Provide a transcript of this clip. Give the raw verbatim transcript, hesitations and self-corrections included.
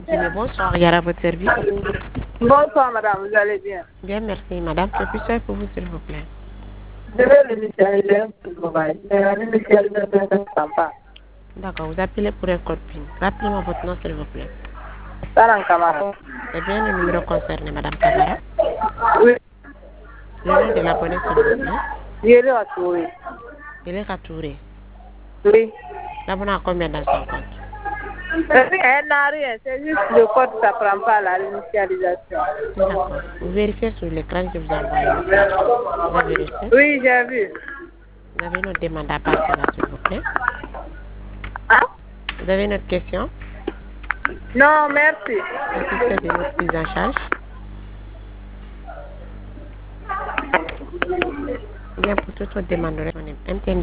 Jimmy, bonsoir, Yara, à votre service. Bonsoir madame, vous allez bien? Bien, merci madame. Que puis-je faire pour vous, s'il vous plaît? Je vais l'initialiser pour travail. Mais l'initialisation ne s'entend pas. D'accord, vous appelez pour un code PIN. Rappelez-moi votre nom, s'il vous plaît. Salam Camara. C'est bien le numéro concerné, madame Camara. Oui. Le nom de l'abonné, s'il vous plaît. Je l'ai retrouvé. Il est Ratouré. Oui. L'abonné a combien dans son compte? Elle n'a rien, c'est juste le code, ça ne prend pas la l'initialisation. D'accord. Vous vérifiez sur l'écran que je vous ai envoyé un message. Vous avez vérifié? Oui, j'ai vu. Vous avez une autre demande à partir là, s'il vous plaît? Hein? Vous avez une autre question? Non, merci. Satisfait de notre prise en charge? Bien, pour toute votre demande, on est M T N